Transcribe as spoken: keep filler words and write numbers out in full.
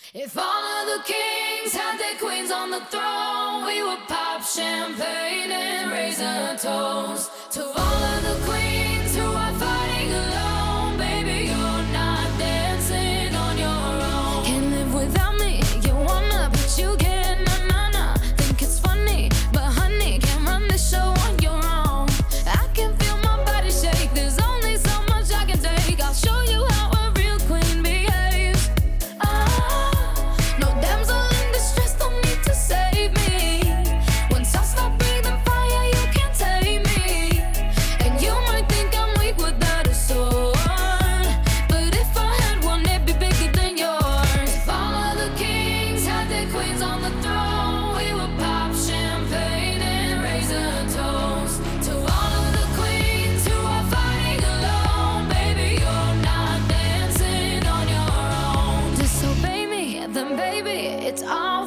If all of the kings had their queens on the throne, we would pop champagne and raise a toast to all of the queens who are fighting alone. Baby, you're not dancing on your own. Can't live without me, you wanna, but you can't. Nah, nah, nah. Think it's funny, but honey, can't run this show on your own. I can feel my body shake, there's only so much I can take. I'll show you how a real queen behaves. Ah, no damsel in distress, don't need to save me. Once I stop breathing fire, you can't tame me. And you might think I'm weak without a sword, but if I had one, it'd be bigger than yours. If all of the kings had their queens on the throne, we would pop champagne and raise a toast to all of the queens who are fighting alone. Baby, you're not dancing on your own. Disobey me, then baby, it's all